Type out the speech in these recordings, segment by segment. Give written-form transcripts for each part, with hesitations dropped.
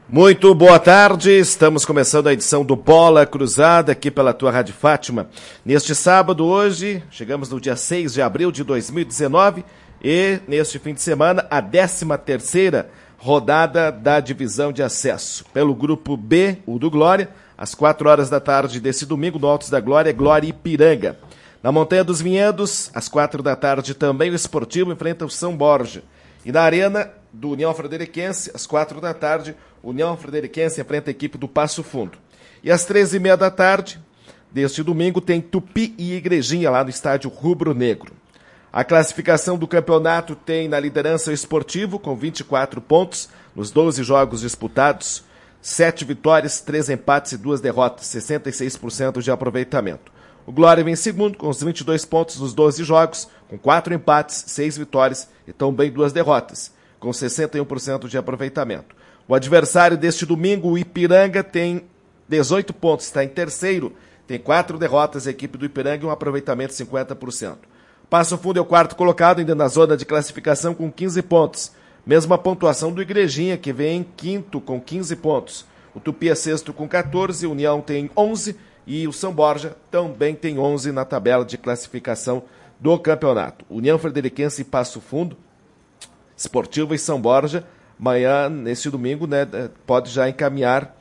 Muito boa tarde, estamos começando a edição do Bola Cruzada aqui pela tua Rádio Fátima. Neste sábado, hoje, chegamos no dia 6 de abril de 2019 e neste fim de semana a 13ª rodada da divisão de acesso. Pelo grupo B, o do Glória, às 4 horas da tarde desse domingo, no Altos da Glória, Glória e Ipiranga. Na Montanha dos Vinhedos, às 4 da tarde também o Esportivo enfrenta o São Borja. E na Arena do União Frederiquense, às 4 da tarde, União Frederiquense enfrenta a equipe do Passo Fundo. E às 13h30 da tarde deste domingo tem Tupi e Igrejinha lá no estádio Rubro Negro. A classificação do campeonato tem na liderança o Esportivo com 24 pontos nos 12 jogos disputados, 7 vitórias, 3 empates e 2 derrotas, 66% de aproveitamento. O Glória vem em segundo com os 22 pontos nos 12 jogos, com 4 empates, 6 vitórias e também 2 derrotas, com 61% de aproveitamento. O adversário deste domingo, o Ipiranga, tem 18 pontos, está em terceiro, tem 4 derrotas, a equipe do Ipiranga e um aproveitamento de 50%. Passo Fundo é o quarto colocado, ainda na zona de classificação com 15 pontos. Mesma pontuação do Igrejinha, que vem em quinto com 15 pontos. O Tupi é sexto com 14, o União tem 11 e o São Borja também tem 11 na tabela de classificação do campeonato. União Frederiquense e Passo Fundo, Esportivo e São Borja, amanhã, nesse domingo, né, pode já encaminhar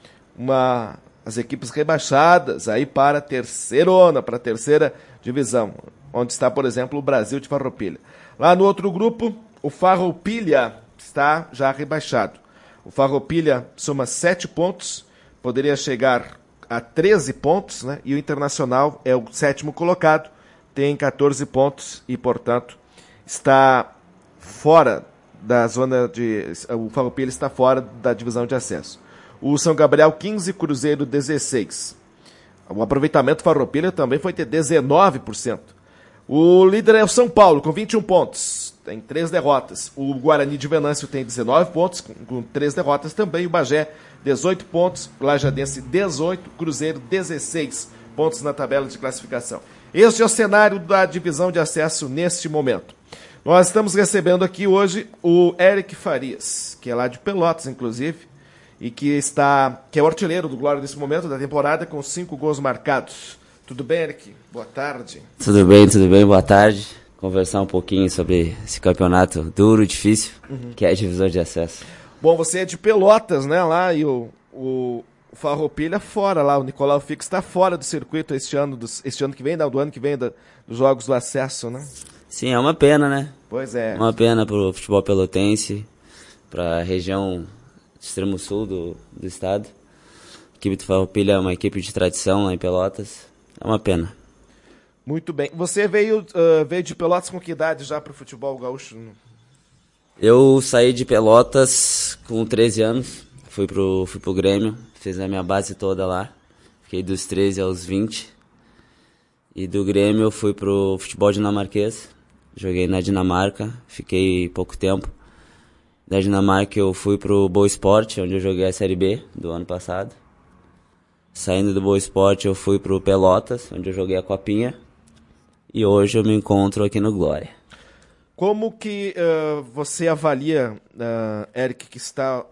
as equipes rebaixadas aí para a terceira divisão, onde está, por exemplo, o Brasil de Farroupilha. Lá no outro grupo, o Farroupilha está já rebaixado. O Farroupilha soma 7 pontos, poderia chegar a 13 pontos, né? E o Internacional é o 7º colocado, tem 14 pontos e, portanto, está fora da zona de... O Farroupilha está fora da divisão de acesso. O São Gabriel, 15, Cruzeiro, 16. O aproveitamento do Farroupilha também foi ter 19%. O líder é o São Paulo, com 21 pontos, tem 3 derrotas. O Guarani de Venâncio tem 19 pontos, com 3 derrotas também. O Bagé, 18 pontos. O Lajadense, 18. Cruzeiro, 16 pontos na tabela de classificação. Este é o cenário da divisão de acesso neste momento. Nós estamos recebendo aqui hoje o Eric Farias, que é lá de Pelotas, inclusive, e que é o artilheiro do Glória nesse momento da temporada, com 5 gols marcados. Tudo bem, Eric? Boa tarde. Tudo bem, boa tarde. Conversar um pouquinho sobre esse campeonato duro e difícil, que é a divisão de acesso. Bom, você é de Pelotas, né, lá, e o Farroupilha fora lá, o Nicolau Fix está fora do circuito este ano que vem, do ano que vem dos jogos do acesso, né? Sim, é uma pena, né? Pois é. Uma pena pro futebol pelotense, pra região extremo sul do estado. A equipe do Farroupilha é uma equipe de tradição lá em Pelotas. É uma pena. Muito bem. Você veio de Pelotas com que idade já pro futebol gaúcho? Eu saí de Pelotas com 13 anos, fui pro Grêmio, fiz a minha base toda lá. Fiquei dos 13 aos 20. E do Grêmio eu fui pro futebol dinamarquês. Joguei na Dinamarca, fiquei pouco tempo. Da Dinamarca eu fui pro Boa Esporte, onde eu joguei a Série B do ano passado. Saindo do Boa Esporte eu fui pro Pelotas, onde eu joguei a Copinha. E hoje eu me encontro aqui no Glória. Como que você avalia, Eric, que está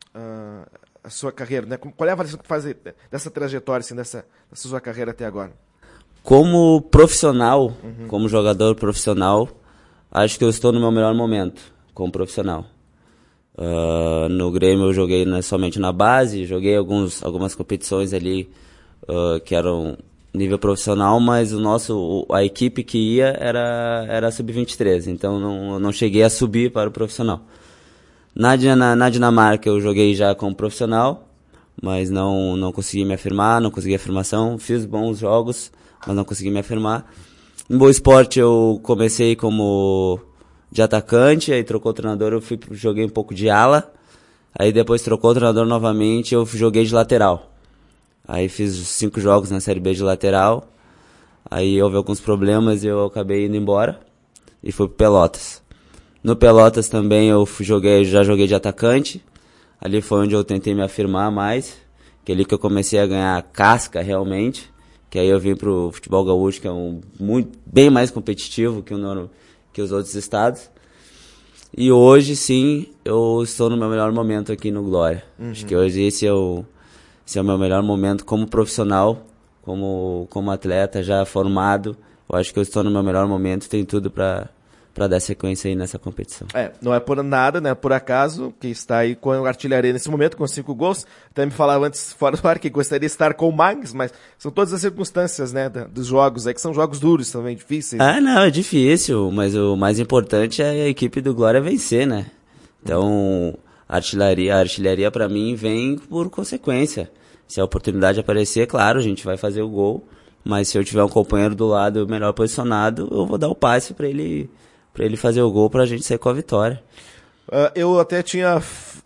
a sua carreira, né? Qual é a avaliação que faz dessa trajetória, assim, dessa sua carreira até agora? Como profissional, como jogador profissional, acho que eu estou no meu melhor momento como profissional. No Grêmio eu joguei somente na base, joguei algumas competições ali que eram nível profissional, mas a equipe que ia era sub-23, então não cheguei a subir para o profissional. Na Dinamarca eu joguei já como profissional, mas não consegui me afirmar, não consegui afirmação, fiz bons jogos, mas não consegui me afirmar. Em Boa Esporte eu comecei como de atacante, aí trocou o treinador, eu joguei um pouco de ala, aí depois trocou o treinador novamente, eu joguei de lateral. Aí fiz 5 jogos na Série B de lateral, aí houve alguns problemas e eu acabei indo embora e fui pro Pelotas. No Pelotas também eu já joguei de atacante, ali foi onde eu tentei me afirmar mais, que é ali que eu comecei a ganhar casca realmente, que aí eu vim pro futebol gaúcho, que é bem mais competitivo que os outros estados. E hoje, sim, eu estou no meu melhor momento aqui no Glória. Acho que hoje esse é o meu melhor momento como profissional, como atleta já formado. Eu acho que eu estou no meu melhor momento, tem tudo para dar sequência aí nessa competição. Não é por nada, né? Por acaso, que está aí com a artilharia nesse momento, com 5 gols. Até me falava antes, fora do ar, que gostaria de estar com o Magnus, mas são todas as circunstâncias, né? Dos jogos aí, que são jogos duros também, difíceis. Não, é difícil, mas o mais importante é a equipe do Glória vencer, né? Então, a artilharia para mim vem por consequência. Se a oportunidade aparecer, claro, a gente vai fazer o gol, mas se eu tiver um companheiro do lado melhor posicionado, eu vou dar o passe para ele fazer o gol, pra gente sair com a vitória. Eu até tinha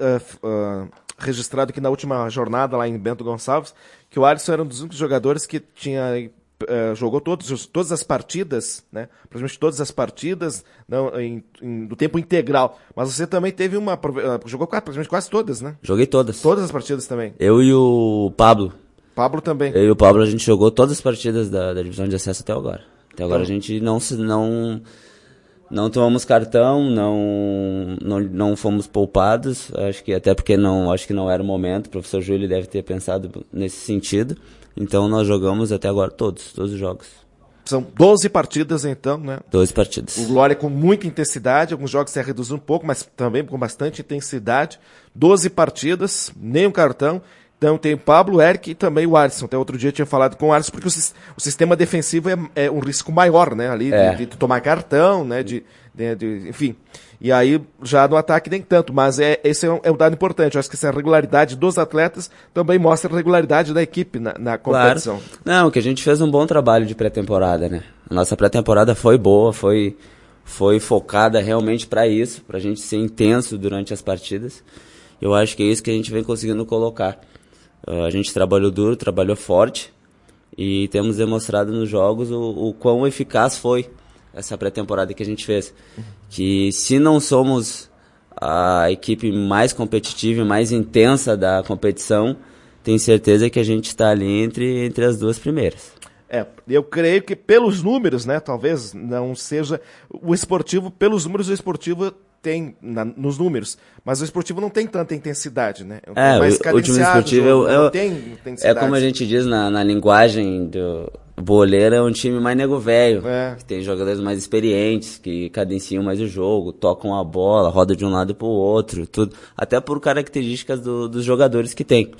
registrado aqui na última jornada lá em Bento Gonçalves que o Alisson era um dos únicos jogadores que jogou todas as partidas, né? Praticamente todas as partidas do tempo integral. Mas você também teve jogou praticamente quase todas, né? Joguei todas. Todas as partidas também. Eu e o Pablo. Pablo também. Eu e o Pablo, a gente jogou todas as partidas da divisão de acesso até agora. Até agora a gente não tomamos cartão, não fomos poupados, acho que até porque acho que não era o momento, o professor Júlio deve ter pensado nesse sentido, então nós jogamos até agora todos os jogos. São 12 partidas então, né? 12 partidas. O Glória com muita intensidade, alguns jogos se reduziu um pouco, mas também com bastante intensidade. 12 partidas, nenhum cartão. Então tem o Pablo, o Eric e também o Alisson. Até outro dia eu tinha falado com o Alisson, porque o sistema defensivo é um risco maior, né? Ali de tomar cartão, né? Enfim. E aí, já no ataque nem tanto, mas esse é um dado importante. Eu acho que essa regularidade dos atletas também mostra a regularidade da equipe na competição. Claro. Não, que a gente fez um bom trabalho de pré-temporada, né? A nossa pré-temporada foi boa, foi focada realmente para isso, pra gente ser intenso durante as partidas. Eu acho que é isso que a gente vem conseguindo colocar. A gente trabalhou duro, trabalhou forte e temos demonstrado nos jogos o quão eficaz foi essa pré-temporada que a gente fez. Que se não somos a equipe mais competitiva e mais intensa da competição, tenho certeza que a gente está ali entre as duas primeiras. Eu creio que pelos números, né, talvez não seja o esportivo, pelos números o esportivo tem nos números, mas o esportivo não tem tanta intensidade, né? O time esportivo não tem intensidade. É como a gente diz na linguagem do boleiro, é um time mais nego velho, que tem jogadores mais experientes, que cadenciam mais o jogo, tocam a bola, roda de um lado pro outro, tudo, até por características dos jogadores que tem.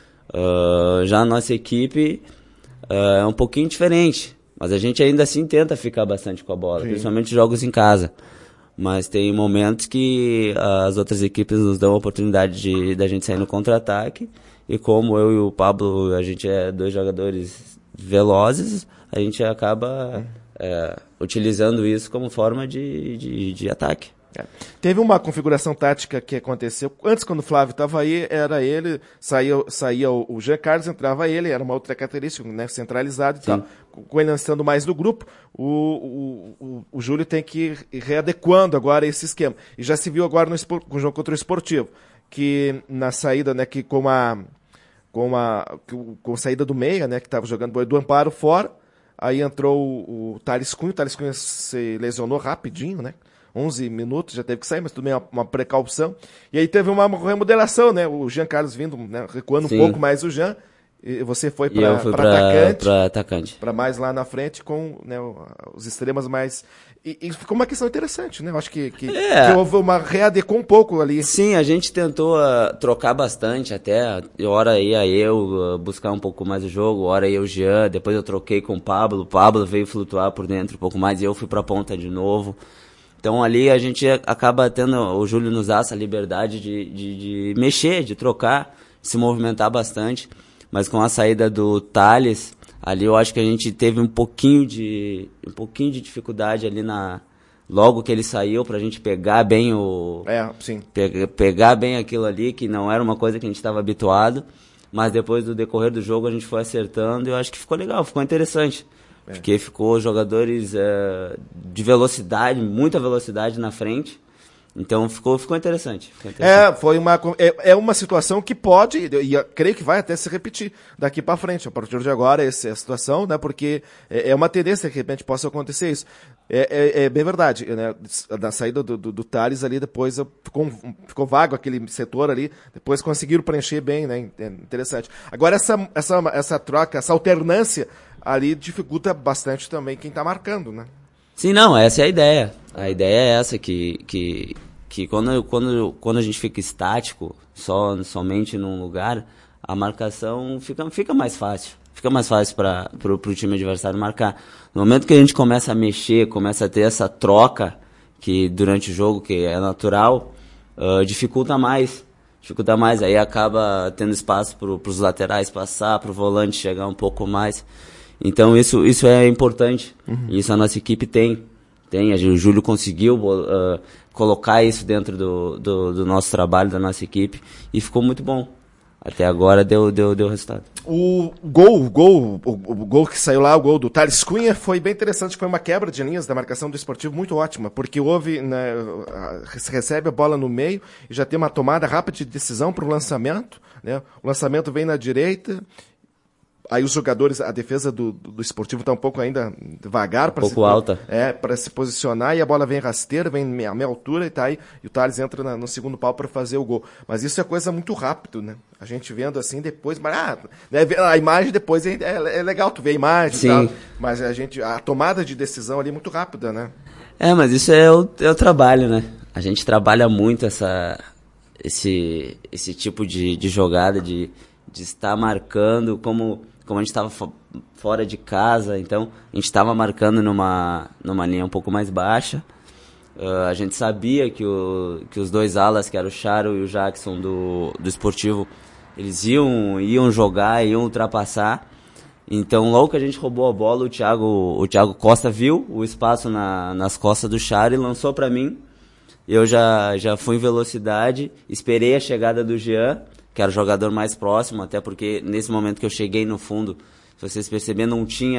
Já a nossa equipe é um pouquinho diferente, mas a gente ainda assim tenta ficar bastante com a bola, principalmente jogos em casa. Mas tem momentos que as outras equipes nos dão a oportunidade da gente sair no contra-ataque. E como eu e o Pablo, a gente é dois jogadores velozes, a gente acaba utilizando isso como forma de ataque. Teve uma configuração tática que aconteceu antes, quando o Flávio estava aí, era ele, saía o Jean Carlos, entrava ele, era uma outra característica, né, centralizado e tal. Com ele estando mais no grupo, o Júlio tem que ir readequando agora esse esquema. E já se viu agora com o jogo contra o Esportivo, que na saída, né, que com a saída do meia, né, que estava jogando do Amparo fora, aí entrou o Thales Cunha se lesionou rapidinho, né? 11 minutos, já teve que sair, mas tudo bem, uma precaução. E aí teve uma remodelação, né? O Jean Carlos vindo, né, recuando um pouco mais o Jean. E você foi para atacante. Para mais lá na frente com, né, os extremos mais... E ficou uma questão interessante, né? Eu acho que houve readequou um pouco ali. Sim, a gente tentou trocar bastante até. Hora ia eu buscar um pouco mais o jogo, hora ia o Jean, depois eu troquei com o Pablo. O Pablo veio flutuar por dentro um pouco mais e eu fui para a ponta de novo. Então ali a gente acaba tendo, o Júlio nos dá essa liberdade de mexer, de trocar, de se movimentar bastante. Mas com a saída do Thales, ali eu acho que a gente teve um pouquinho de dificuldade ali logo que ele saiu, pra gente pegar bem pegar bem aquilo ali, que não era uma coisa que a gente estava habituado. Mas depois do decorrer do jogo a gente foi acertando e eu acho que ficou legal, ficou interessante. Porque ficou jogadores de velocidade, muita velocidade na frente. Então ficou interessante. É uma situação que pode, e eu creio que vai até se repetir daqui para frente. A partir de agora, essa é a situação, né? Porque é uma tendência que de repente possa acontecer isso. É bem verdade, né? Na saída do Thales ali, depois ficou vago aquele setor ali, depois conseguiram preencher bem, né? É interessante. Agora, essa troca, essa alternância ali dificulta bastante também quem está marcando, né? Sim, não, essa é a ideia. A ideia é essa, que quando a gente fica estático, somente num lugar, a marcação fica mais fácil. Fica mais fácil para o time adversário marcar. No momento que a gente começa a mexer, começa a ter essa troca, que durante o jogo, que é natural, dificulta mais. Aí acaba tendo espaço para os laterais passar, para o volante chegar um pouco mais. Então isso é importante. Isso a nossa equipe tem. O Júlio conseguiu colocar isso dentro do nosso trabalho, da nossa equipe, e ficou muito bom. Até agora deu resultado. O gol que saiu lá, o gol do Thales Cunha, foi bem interessante. Foi uma quebra de linhas da marcação do Esportivo muito ótima, porque houve, né, recebe a bola no meio e já tem uma tomada rápida de decisão para o lançamento, né? O lançamento vem na direita. Aí os jogadores, a defesa do Esportivo está um pouco ainda devagar. Alta. Para se posicionar, e a bola vem rasteira, vem a meia altura, e tá aí, e o Thales entra no segundo pau para fazer o gol. Mas isso é coisa muito rápido, né? A gente vendo assim depois, mas né, a imagem depois é legal, tu vê a imagem. Sim. E tal, mas a tomada de decisão ali é muito rápida, né? Mas isso é o trabalho, né? A gente trabalha muito esse tipo de jogada, de estar marcando, como a gente estava fora de casa, então a gente estava marcando numa linha um pouco mais baixa. A gente sabia que os dois alas, que era o Charo e o Jackson do Esportivo, eles iam jogar, iam ultrapassar. Então logo que a gente roubou a bola, o Thiago Costa viu o espaço nas costas do Charo e lançou para mim. Eu já fui em velocidade, esperei a chegada do Jean, que era o jogador mais próximo, até porque nesse momento que eu cheguei no fundo, se vocês perceberem,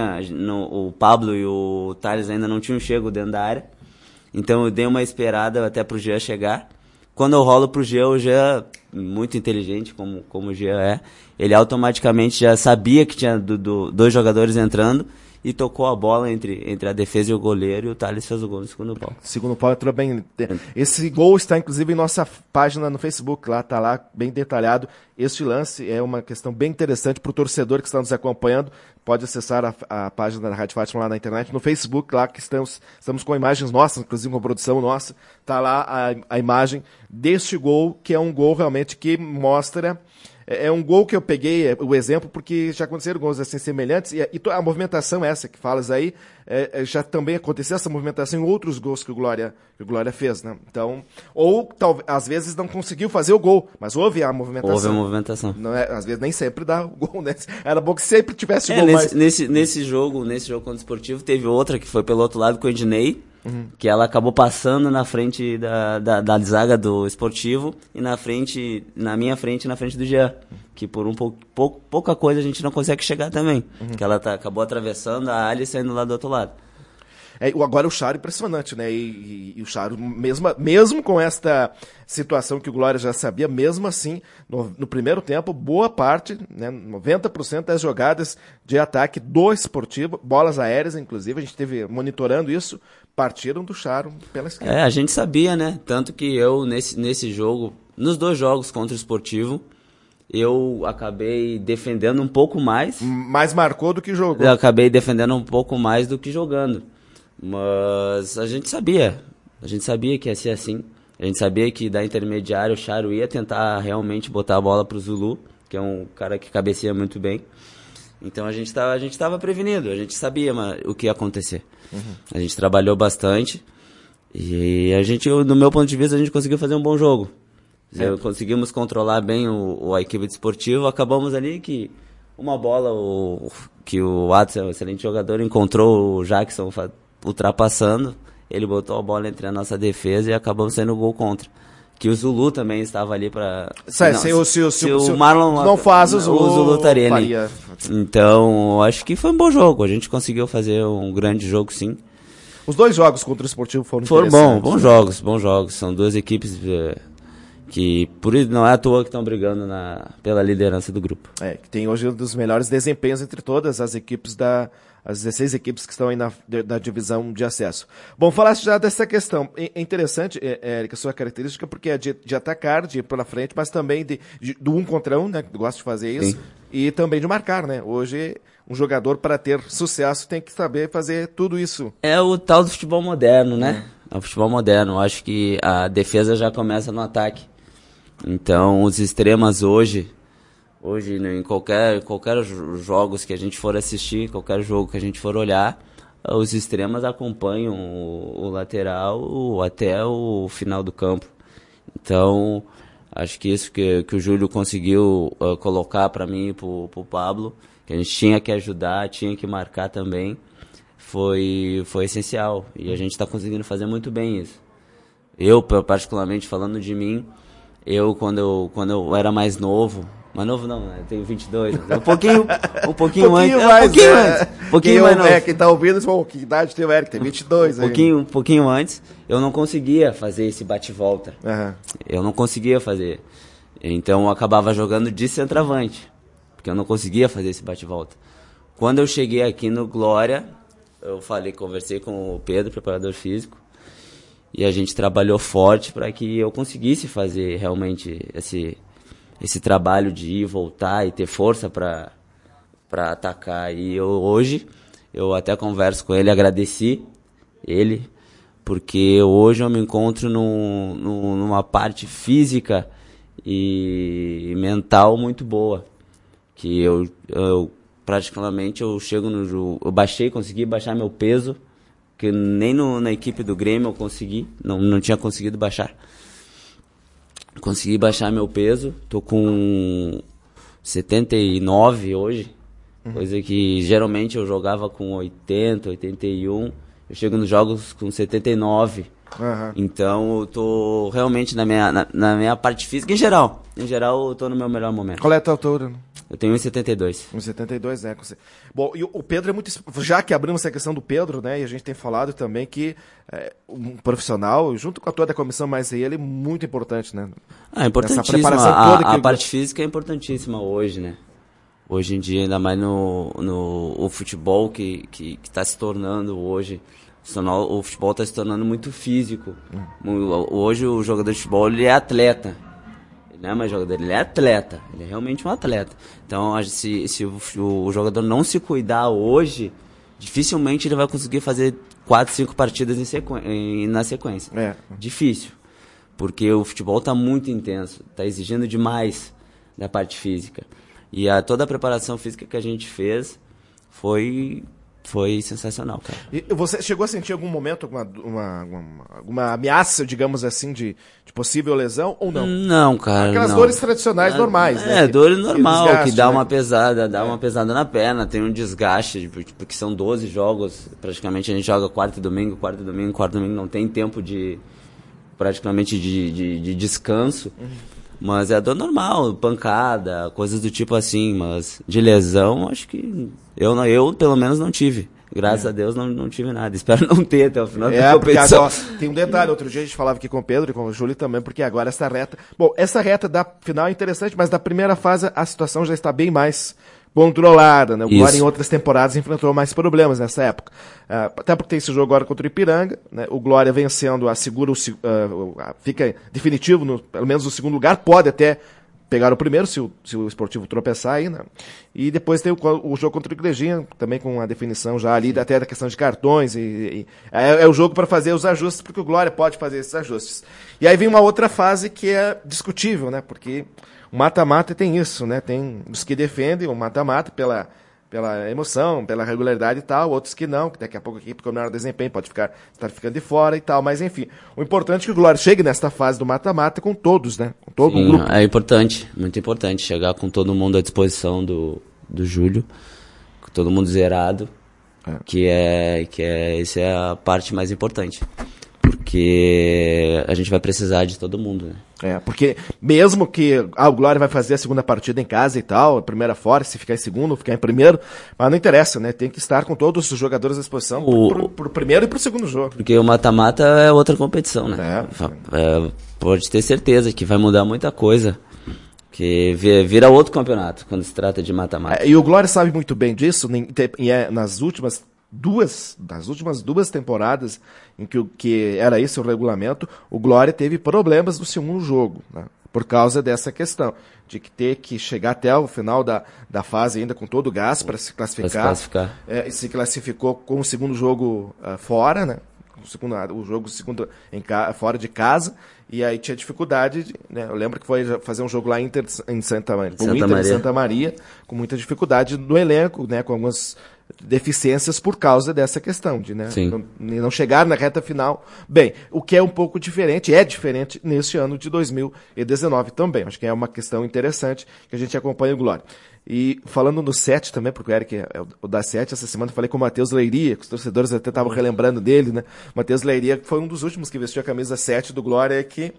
o Pablo e o Thales ainda não tinham chego dentro da área. Então eu dei uma esperada até pro Jean chegar. Quando eu rolo pro Jean, o Jean, muito inteligente como o Jean é, ele automaticamente já sabia que tinha dois jogadores entrando e tocou a bola entre a defesa e o goleiro, e o Thales fez o gol no segundo pau. Segundo pau entrou bem. Esse gol está inclusive em nossa página no Facebook, lá está lá bem detalhado. Este lance é uma questão bem interessante para o torcedor que está nos acompanhando. Pode acessar a página da Rádio Fátima lá na internet, no Facebook, lá que estamos com imagens nossas, inclusive com produção nossa. Está lá a imagem deste gol, que é um gol realmente que mostra. É um gol que eu peguei, o exemplo, porque já aconteceram gols assim semelhantes, e a movimentação essa que falas aí, já também aconteceu essa movimentação em outros gols que o Glória fez, né? Então, ou às vezes não conseguiu fazer o gol, mas houve a movimentação. Houve a movimentação. Não às vezes nem sempre dá o gol, né? Era bom que sempre tivesse gol. Mas... Nesse jogo contra o Esportivo, teve outra que foi pelo outro lado com o Ednei, que ela acabou passando na frente da zaga do Esportivo e na minha frente e na frente do Jean, que por pouca coisa a gente não consegue chegar também, que ela acabou atravessando a área e saindo lá do outro lado. Agora o Charo impressionante, né? E o Charo, mesmo com esta situação que o Glória já sabia, mesmo assim, no primeiro tempo, boa parte, né, 90% das jogadas de ataque do Esportivo, bolas aéreas, inclusive, a gente esteve monitorando isso, partiram do Charo pela esquerda. A gente sabia, né? Tanto que eu, nesse jogo, nos dois jogos contra o Esportivo, eu acabei defendendo um pouco mais. Mais marcou do que jogou. Eu acabei defendendo um pouco mais do que jogando. Mas a gente sabia que ia ser assim. A gente sabia que da intermediária o Charo ia tentar realmente botar a bola pro Zulu, que é um cara que cabeceia muito bem. Então a gente estava prevenido, a gente sabia o que ia acontecer. A gente trabalhou bastante e no meu ponto de vista, a gente conseguiu fazer um bom jogo. Conseguimos controlar bem a equipe de Esportivo. Acabamos ali que uma bola que o Watson, um excelente jogador, encontrou o Jackson ultrapassando, ele botou a bola entre a nossa defesa e acabamos saindo o gol contra. Que o Zulu também estava ali para... Se o Marlon não faz, o Zulu estaria ali. Então, acho que foi um bom jogo. A gente conseguiu fazer um grande jogo, sim. Os 2 jogos contra o Esportivo foram interessantes. Bons jogos. São 2 equipes que por isso não é à toa que estão brigando pela liderança do grupo. Que tem hoje um dos melhores desempenhos entre todas as equipes as 16 equipes que estão aí na divisão de acesso. Bom, falaste já dessa questão. É interessante, Érica, a sua característica, porque é de atacar, de ir pela frente, mas também do 1 contra 1, né? Que gosta de fazer isso. Sim. E também de marcar, né? Hoje, um jogador, para ter sucesso, tem que saber fazer tudo isso. É o tal do futebol moderno, né? É o futebol moderno. Eu acho que a defesa já começa no ataque. Então, os extremas hoje, em qualquer jogos que a gente for assistir, qualquer jogo que a gente for olhar, os extremas acompanham o lateral até o final do campo. Então, acho que isso que o Júlio conseguiu colocar para mim e pro Pablo, que a gente tinha que ajudar, tinha que marcar também, foi essencial. E a gente está conseguindo fazer muito bem isso. Eu, particularmente, falando de mim, quando eu era mais novo não, né? Eu tenho 22, um pouquinho mais novo. Quem tá ouvindo, que idade tem o Eric? Tem 22 Um pouquinho antes, eu não conseguia fazer esse bate-volta. Uhum. Eu não conseguia fazer. Então eu acabava jogando de centroavante, porque eu não conseguia fazer esse bate-volta. Quando eu cheguei aqui no Glória, conversei com o Pedro, preparador físico, e a gente trabalhou forte para que eu conseguisse fazer realmente esse trabalho de ir, voltar e ter força para atacar. E hoje, eu até converso com ele, agradeci ele, porque hoje eu me encontro numa parte física e mental muito boa. Que eu praticamente chego no jogo, consegui baixar meu peso, que nem na equipe do Grêmio eu consegui, não tinha conseguido baixar. Consegui baixar meu peso, tô com 79 hoje, coisa que geralmente eu jogava com 80, 81, eu chego nos jogos com 79, então eu tô realmente na minha parte física, em geral eu tô no meu melhor momento. Qual é a tua altura? Eu tenho 1,72. 1,72, né? Bom, e o Pedro é muito... Já que abrimos essa questão do Pedro, né? E a gente tem falado também que um profissional, junto com toda a comissão, mas ele é muito importante, né? Importantíssima. Essa preparação toda a parte física é importantíssima hoje, né? Hoje em dia, ainda mais no futebol que está se tornando hoje... O futebol está se tornando muito físico. Hoje o jogador de futebol, ele é atleta. Não é mais jogador, ele é atleta, ele é realmente um atleta. Então, se o jogador não se cuidar hoje, dificilmente ele vai conseguir fazer 4, 5 partidas na sequência. Difícil, porque o futebol está muito intenso, está exigindo demais da parte física. E toda a preparação física que a gente fez foi sensacional, cara. E você chegou a sentir algum momento alguma ameaça, digamos assim, de possível lesão ou não? Não, cara. Aquelas dores tradicionais normais, né? Dor normal, que dá uma pesada, uma pesada na perna, tem um desgaste, porque são 12 jogos, praticamente a gente joga quarta e domingo, não tem tempo praticamente de descanso. Mas é dor normal, pancada, coisas do tipo assim, mas de lesão, acho que eu pelo menos não tive. Graças a Deus não tive nada. Espero não ter até o final da competição. Agora, tem um detalhe, outro dia a gente falava aqui com o Pedro e com o Júlio também, porque agora essa reta... Bom, essa reta da final é interessante, mas da primeira fase a situação já está bem mais controlada, né? O Glória em outras temporadas enfrentou mais problemas nessa época. Até porque tem esse jogo agora contra o Ipiranga, né? O Glória vencendo, fica definitivo, pelo menos no segundo lugar, pode até pegar o primeiro, se o Esportivo tropeçar aí, né? E depois tem o jogo contra o Igrejinha, também com a definição já ali, até da questão de cartões, é o jogo para fazer os ajustes, porque o Glória pode fazer esses ajustes. E aí vem uma outra fase que é discutível, né? Porque o mata-mata tem isso, né? Tem os que defendem o mata-mata pela emoção, pela regularidade e tal, outros que não, que daqui a pouco aqui, porque o menor desempenho pode estar ficando de fora e tal, mas enfim. O importante é que o Glória chegue nesta fase do mata-mata com todos, né? Com todo o grupo. É importante, muito importante, chegar com todo mundo à disposição do Júlio, com todo mundo zerado, essa é a parte mais importante. porque a gente vai precisar de todo mundo, né? Porque mesmo que o Glória vai fazer a segunda partida em casa e tal, a primeira fora, se ficar em segundo, ficar em primeiro, mas não interessa, né? Tem que estar com todos os jogadores à disposição pro primeiro e pro segundo jogo. Porque o mata-mata é outra competição, né? Pode ter certeza que vai mudar muita coisa, que vira outro campeonato quando se trata de mata-mata. E o Glória sabe muito bem disso, nas últimas duas temporadas em que era esse o regulamento, o Glória teve problemas no segundo jogo, né? Por causa dessa questão de que ter que chegar até o final da fase ainda com todo o gás para se classificar. E se classificou com o segundo jogo fora, né? O jogo segundo fora de casa, e aí tinha dificuldade, né? Eu lembro que foi fazer um jogo lá em Santa Maria, com muita dificuldade no elenco, né? Com algumas deficiências por causa dessa questão de, né, não chegar na reta final bem, o que é um pouco diferente, neste ano de 2019 também. Acho que é uma questão interessante que a gente acompanha o Glória. E falando no 7 também, porque o Eric é o da 7, essa semana eu falei com o Matheus Leiria, que os torcedores até estavam relembrando dele, né? O Matheus Leiria foi um dos últimos que vestiu a camisa 7 do Glória, que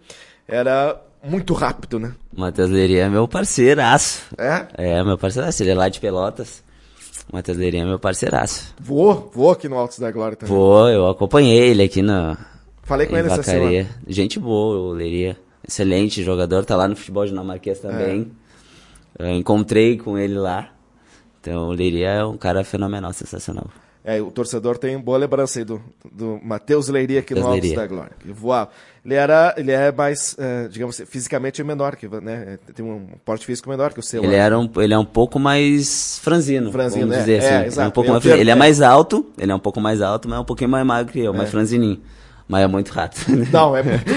era muito rápido, né? O Matheus Leiria é meu parceiraço. É, meu parceiraço, ele é lá de Pelotas. O Matheus Leiria é meu parceiraço. Voou aqui no Altos da Glória também. Eu acompanhei ele aqui na... Falei com ele essa semana. Gente boa, o Leiria. Excelente jogador, tá lá no futebol dinamarquês também. Eu encontrei com ele lá. Então o Leiria é um cara fenomenal, sensacional. O torcedor tem boa lembrança aí do Matheus Leiria aqui no Altos da Glória. Que voava. Ele é mais, digamos, fisicamente menor, né? Tem um porte físico menor que o seu. Ele é um pouco mais franzino, vamos dizer assim. Exato. Ele é mais alto, ele é um pouco mais alto, mas é um pouquinho mais magro que eu, mais franzininho. Mas é muito rápido. Não, é muito...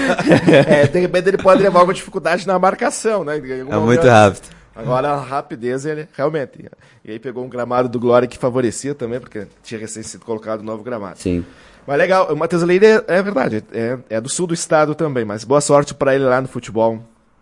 de repente ele pode levar alguma dificuldade na marcação, né? É muito rápido. Agora a rapidez, ele realmente... E aí pegou um gramado do Glória que favorecia também, porque tinha recém sido colocado um novo gramado. Sim. Mas legal, o Matheus Leiria é verdade, é do sul do estado também, mas boa sorte para ele lá no futebol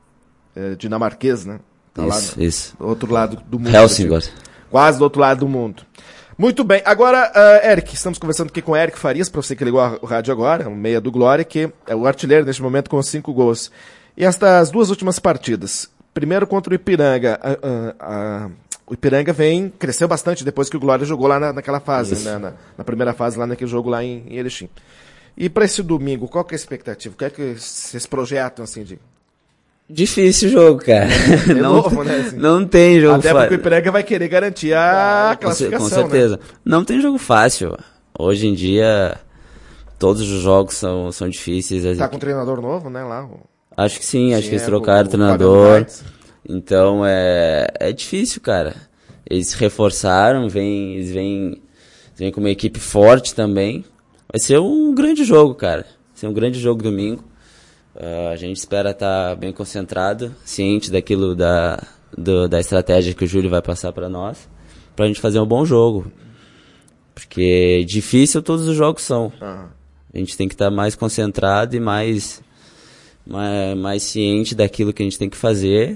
dinamarquês, né? Tá isso. Do outro lado do mundo. Helsingborg. Quase do outro lado do mundo. Muito bem, agora, Eric, estamos conversando aqui com o Eric Farias, para você que ligou o rádio agora, o meia do Glória, que é o artilheiro neste momento com 5 gols. E estas duas últimas partidas, primeiro contra o Ipiranga, o Ipiranga cresceu bastante depois que o Glória jogou lá naquela fase, né, na primeira fase, lá naquele jogo lá em Erechim. E para esse domingo, qual que é a expectativa? O que é que vocês projetam, assim, de... Difícil o jogo, cara. Novo, né, assim. Não tem jogo fácil. Até porque o Ipiranga vai querer garantir a classificação, com certeza. Né? Não tem jogo fácil. Hoje em dia, todos os jogos são difíceis. Tá com um treinador novo, né, lá? Acho que sim, acho que eles trocaram o treinador. Então, é difícil, cara. Eles se reforçaram, eles vêm com uma equipe forte também. Vai ser um grande jogo, cara. Vai ser um grande jogo domingo. A gente espera estar bem concentrado, ciente daquilo da estratégia que o Júlio vai passar para nós, pra gente fazer um bom jogo. Porque difícil todos os jogos são. A gente tem que estar mais concentrado e mais ciente daquilo que a gente tem que fazer,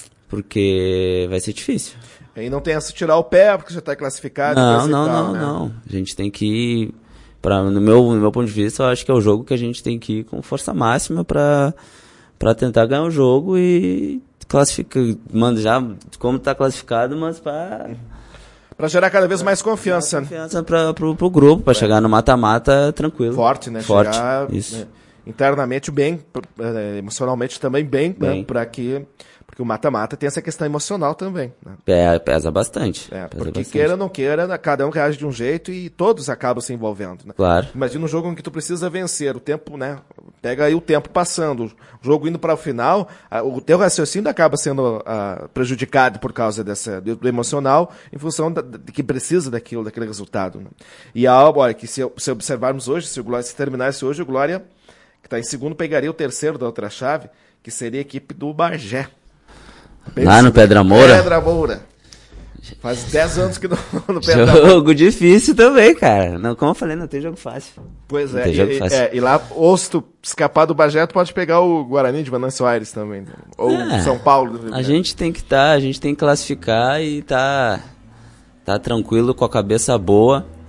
porque vai ser difícil. E não tem essa tirar o pé, porque já está classificado. Não. A gente tem que ir... No meu ponto de vista, eu acho que é o jogo que a gente tem que ir com força máxima para tentar ganhar o jogo e classificar, já como está classificado, mas para gerar cada vez mais confiança. Confiança para o grupo, para chegar no mata-mata tranquilo. Forte, né? Forte, chegar, isso. Internamente bem, emocionalmente também bem. Né? Porque o mata-mata tem essa questão emocional também. Né? Pesa bastante. Porque queira ou não queira, cada um reage de um jeito e todos acabam se envolvendo. Né? Claro. Imagina um jogo em que tu precisa vencer, o tempo, né? Pega aí o tempo passando, o jogo indo para o final, o teu raciocínio acaba sendo prejudicado por causa do emocional, em função de que precisa daquele resultado. Né? E olha, que se observarmos hoje, se terminasse hoje, o Glória, que está em segundo, pegaria o terceiro da outra chave, que seria a equipe do Bagé. Lá no Pedra Moura? Pedra Moura. Faz 10 anos que no Pedra Moura. Jogo difícil também, cara. Não, como eu falei, não tem jogo fácil. Pois é. E lá, ou se tu escapar do Bagé, tu pode pegar o Guarani de Venâncio Aires também. Ou São Paulo. A gente tem que classificar e tá tranquilo, com a cabeça boa,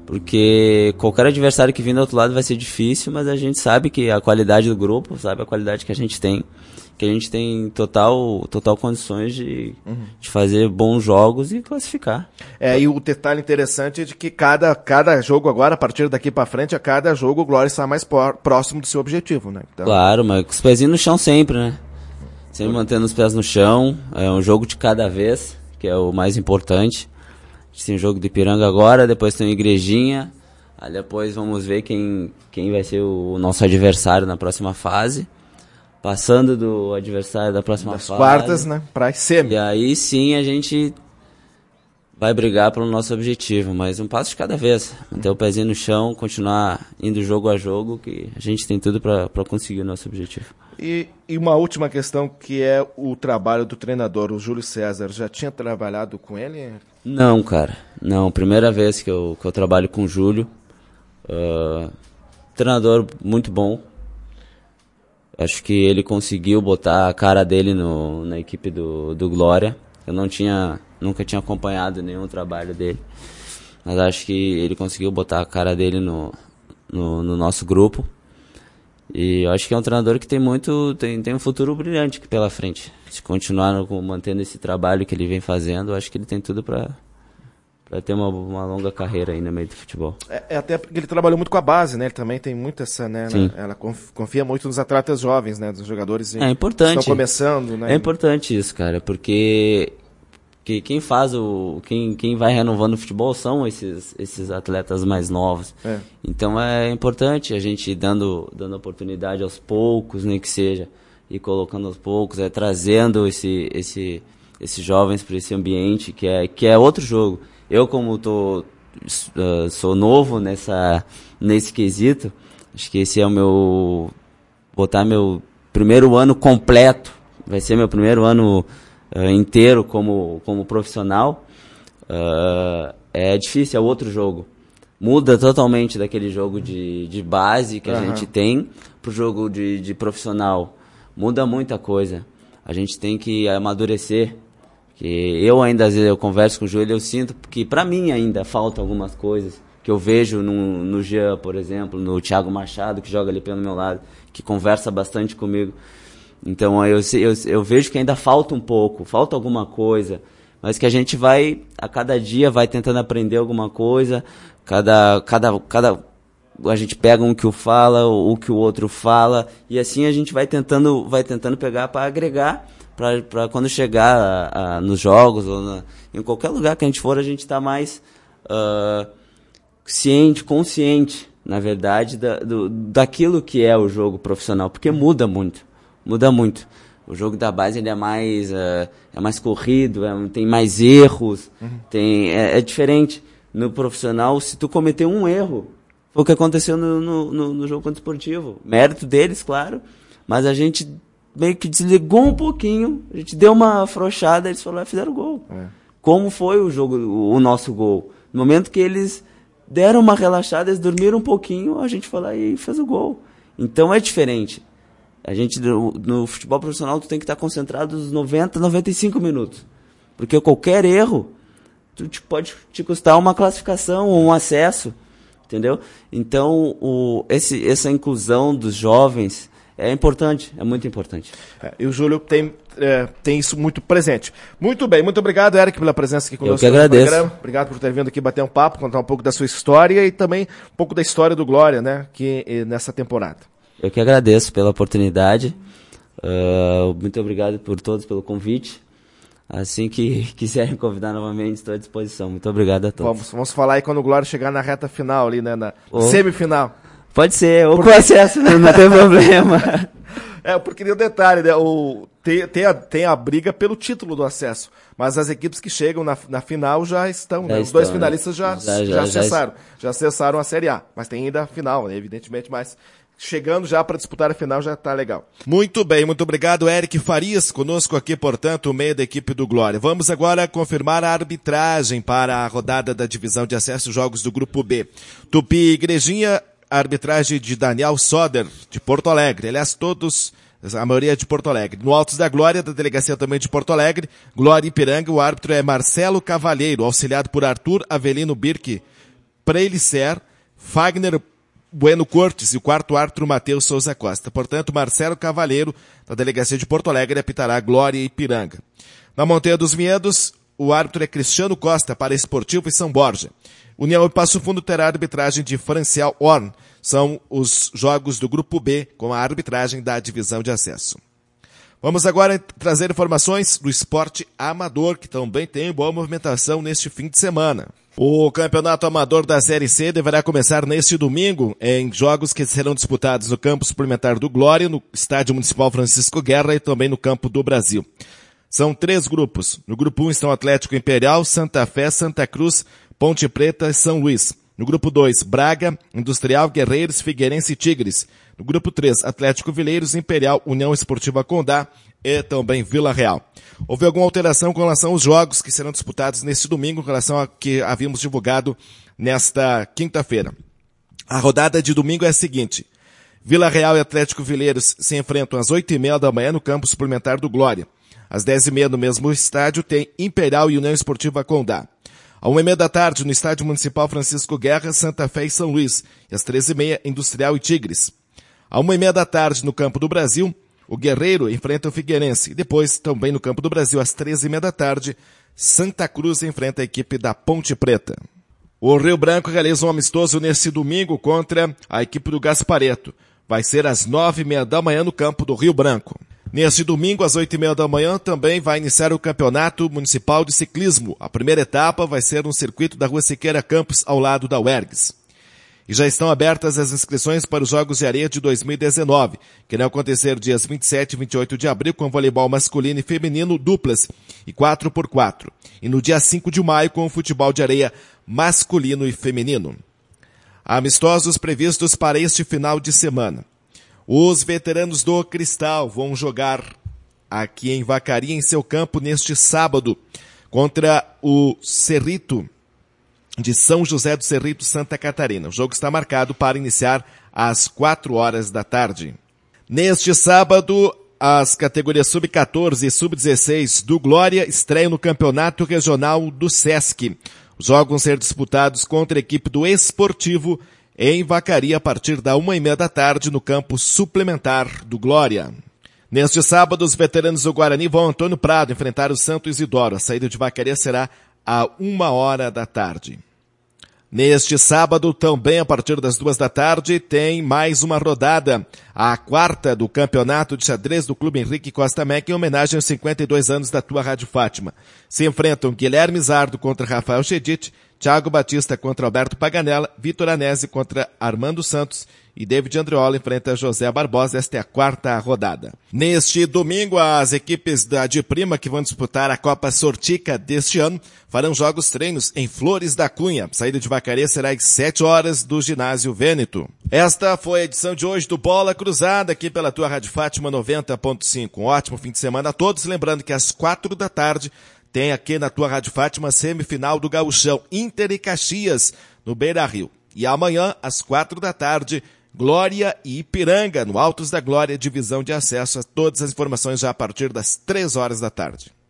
Porque qualquer adversário que vir do outro lado vai ser difícil, mas a gente sabe que a qualidade do grupo, sabe a qualidade que a gente tem total condições de fazer bons jogos e classificar. E o detalhe interessante é de que cada jogo agora, a partir daqui para frente, a cada jogo o Glória está mais próximo do seu objetivo, né? Então... Claro, mas com os pezinhos no chão sempre, né? Sempre mantendo os pés no chão, é um jogo de cada vez, que é o mais importante. A gente tem o jogo do Ipiranga agora, depois tem o Igrejinha, aí depois vamos ver quem vai ser o nosso adversário na próxima fase. Passando do adversário da próxima fase. Das quartas, né? Pra semi. E aí sim a gente vai brigar pelo nosso objetivo, mas um passo de cada vez. Manter o pezinho no chão, continuar indo jogo a jogo, que a gente tem tudo para conseguir o nosso objetivo. E uma última questão, que é o trabalho do treinador, o Júlio César. Já tinha trabalhado com ele? Não, cara. Não, primeira vez que eu trabalho com o Júlio. Treinador muito bom. Acho que ele conseguiu botar a cara dele na equipe do Glória. Eu nunca tinha acompanhado nenhum trabalho dele. Mas acho que ele conseguiu botar a cara dele no nosso grupo. E eu acho que é um treinador que tem um futuro brilhante aqui pela frente. Se continuar mantendo esse trabalho que ele vem fazendo, eu acho que ele tem tudo para ter uma longa carreira aí no meio do futebol. Até porque ele trabalhou muito com a base, né? Ele também tem muito essa, né? Sim. Ela confia muito nos atletas jovens, né? Dos jogadores importante. Que estão começando, né? É importante isso, cara, porque quem vai renovando o futebol são esses atletas mais novos. Então é importante a gente ir dando oportunidade aos poucos, nem que seja, e colocando aos poucos, trazendo esses jovens para esse ambiente que é outro jogo. Eu, como sou novo nesse quesito, acho que esse é botar meu primeiro ano completo, vai ser meu primeiro ano inteiro como profissional. É difícil, é outro jogo. Muda totalmente daquele jogo de base que a gente tem pro jogo de profissional. Muda muita coisa. A gente tem que amadurecer. Que eu ainda, às vezes, eu converso com o Júlio, eu sinto que pra mim ainda faltam algumas coisas que eu vejo no Jean, por exemplo, no Thiago Machado, que joga ali pelo meu lado, que conversa bastante comigo. Então eu vejo que ainda falta um pouco, falta alguma coisa, mas que a gente a cada dia vai tentando aprender alguma coisa, a gente pega um que o fala, o que o outro fala, e assim a gente vai tentando pegar para agregar, para quando chegar nos jogos ou em qualquer lugar que a gente for, a gente está mais consciente, na verdade, daquilo que é o jogo profissional, porque muda muito. O jogo da base ele é mais corrido, tem mais erros, é diferente. No profissional, se tu cometer um erro, foi o que aconteceu no jogo contra o Esportivo. Mérito deles, claro, mas a gente meio que desligou um pouquinho, a gente deu uma afrouxada, eles foram lá e fizeram o gol. Como foi o nosso gol? No momento que eles deram uma relaxada, eles dormiram um pouquinho, a gente foi lá e fez o gol. Então é diferente. A gente, no futebol profissional, tu tem que estar concentrado os 90, 95 minutos. Porque qualquer erro pode te custar uma classificação ou um acesso, entendeu? Então, essa inclusão dos jovens é importante, é muito importante. E o Júlio tem isso muito presente. Muito bem, muito obrigado, Eric, pela presença aqui conosco. Eu que agradeço. No programa. Obrigado por ter vindo aqui bater um papo, contar um pouco da sua história e também um pouco da história do Glória, né, nessa temporada. Eu que agradeço pela oportunidade. Muito obrigado por todos pelo convite. Assim que quiserem convidar novamente, estou à disposição. Muito obrigado a todos. Vamos falar aí quando o Glória chegar na reta final ali, né, na semifinal. Pode ser, ou com acesso, né? Não tem problema. Porque tem um detalhe, né? Tem a briga pelo título do acesso, mas as equipes que chegam na final já estão, né? Os dois finalistas já acessaram a Série A, mas tem ainda a final, né? Evidentemente, mas chegando já para disputar a final já tá legal. Muito bem, muito obrigado, Eric Farias, conosco aqui, portanto, o meio da equipe do Glória. Vamos agora confirmar a arbitragem para a rodada da divisão de acesso jogos do Grupo B. Tupi e Igrejinha, a arbitragem de Daniel Soder, de Porto Alegre. Aliás, a maioria é de Porto Alegre. No Altos da Glória, da delegacia também de Porto Alegre, Glória e Ipiranga, o árbitro é Marcelo Cavalheiro, auxiliado por Arthur Avelino Birque, Preilicer, Fagner Bueno Cortes e o quarto árbitro Matheus Souza Costa. Portanto, Marcelo Cavaleiro, da Delegacia de Porto Alegre, apitará Glória e Ipiranga. Na Montanha dos Vinhedos, o árbitro é Cristiano Costa para Esportivo e São Borja. União e Passo Fundo terá a arbitragem de Francial Horn. São os jogos do Grupo B com a arbitragem da divisão de acesso. Vamos agora trazer informações do esporte amador, que também tem boa movimentação neste fim de semana. O campeonato amador da Série C deverá começar neste domingo, em jogos que serão disputados no campo suplementar do Glória, no Estádio Municipal Francisco Guerra e também no Campo do Brasil. São 3 grupos. No grupo 1 estão Atlético Imperial, Santa Fé, Santa Cruz, Ponte Preta e São Luís. No grupo 2, Braga, Industrial, Guerreiros, Figueirense e Tigres. No grupo 3, Atlético Vileiros, Imperial, União Esportiva Condá e também Vila Real. Houve alguma alteração com relação aos jogos que serão disputados neste domingo, em relação ao que havíamos divulgado nesta quinta-feira. A rodada de domingo é a seguinte. Vila Real e Atlético Vileiros se enfrentam às 8h30 da manhã no campo suplementar do Glória. Às 10h30 no mesmo estádio tem Imperial e União Esportiva Condá. À 1h30 da tarde no Estádio Municipal Francisco Guerra, Santa Fé e São Luís. E às 13h30 Industrial e Tigres. À 1h30 da tarde no Campo do Brasil, o Guerreiro enfrenta o Figueirense. E depois, também no Campo do Brasil, às 13h30 da tarde, Santa Cruz enfrenta a equipe da Ponte Preta. O Rio Branco realiza um amistoso nesse domingo contra a equipe do Gaspareto. Vai ser às 9h30 da manhã no campo do Rio Branco. Neste domingo, às 8h30 da manhã, também vai iniciar o Campeonato Municipal de Ciclismo. A primeira etapa vai ser no circuito da Rua Siqueira Campos, ao lado da UERGS. E já estão abertas as inscrições para os Jogos de Areia de 2019, que irão acontecer dias 27 e 28 de abril com voleibol masculino e feminino duplas e 4x4. E no dia 5 de maio com o futebol de areia masculino e feminino. Amistosos previstos para este final de semana. Os veteranos do Cristal vão jogar aqui em Vacaria, em seu campo, neste sábado, contra o Cerrito de São José do Cerrito, Santa Catarina. O jogo está marcado para iniciar às 4h da tarde. Neste sábado, as categorias Sub-14 e Sub-16 do Glória estreiam no Campeonato Regional do Sesc. Os jogos vão ser disputados contra a equipe do Esportivo em Vacaria a partir da 1h30 da tarde no campo suplementar do Glória. Neste sábado, os veteranos do Guarani vão ao Antônio Prado enfrentar o Santo Isidoro. A saída de Vacaria será à 1h da tarde. Neste sábado, também a partir das 2 da tarde, tem mais uma rodada. A 4ª do Campeonato de Xadrez do Clube Henrique Costa Meca em homenagem aos 52 anos da tua Rádio Fátima. Se enfrentam Guilherme Zardo contra Rafael Chedid, Thiago Batista contra Alberto Paganella, Vitor Anese contra Armando Santos e David Andreola enfrenta José Barbosa. Esta é a 4ª rodada. Neste domingo, as equipes de Prima que vão disputar a Copa Sortica deste ano farão jogos treinos em Flores da Cunha. A saída de Vacaria será às 7h do ginásio Vêneto. Esta foi a edição de hoje do Bola Cruzada aqui pela tua Rádio Fátima 90.5. Um ótimo fim de semana a todos. Lembrando que às 4 da tarde tem aqui na tua Rádio Fátima a semifinal do Gauchão, Inter e Caxias, no Beira-Rio. E amanhã, às 4 da tarde, Glória e Ipiranga, no Altos da Glória, divisão de acesso. A todas as informações já a partir das 3h da tarde.